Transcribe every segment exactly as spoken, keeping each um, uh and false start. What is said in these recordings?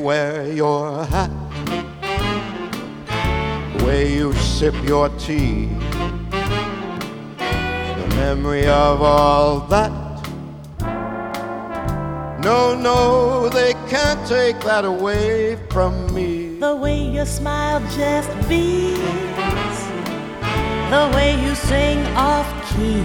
wear your hat, the way you sip your tea, the memory of all that. No, no, they can't take that away from me. The way your smile just beams, the way you sing off key,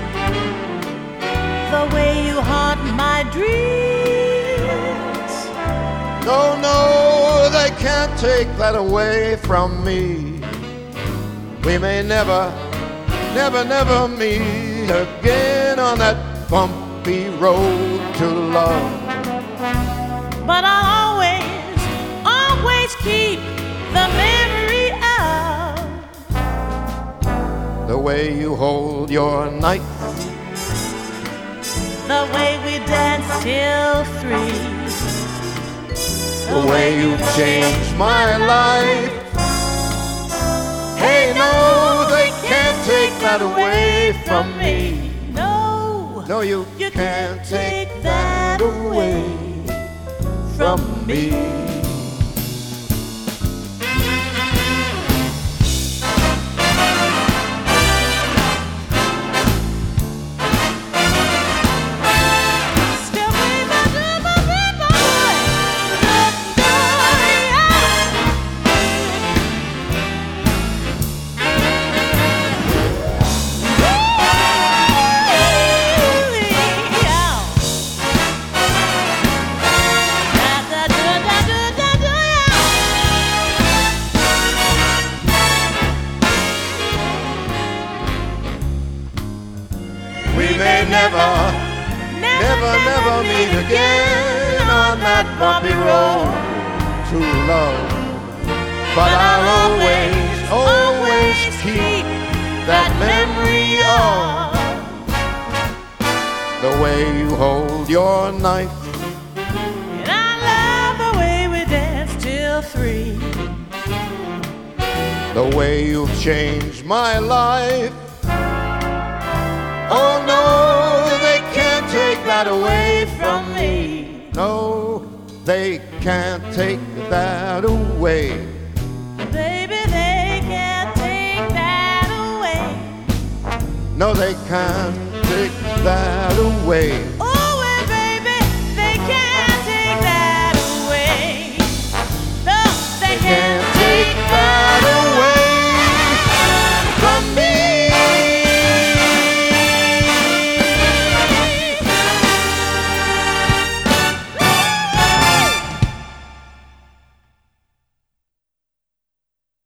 the way you haunt my dreams. No, no, they can't take that away from me. We may never, never, never meet again on that bumpy road to love, but I'll always, always keep the memory of the way you hold your knife, the way we dance till three, the way you changed my life. Hey, no, they can't take that away from me. No, no, you, you can't take that away from me. We may never, never, never meet again on that bumpy road to love, but I'll always, always keep that memory of the way you hold your knife, and I love the way we dance till three, the way you've changed my life. Oh no, they can't take that away from me. No, they can't take that away. Baby, they can't take that away. No, they can't take that away.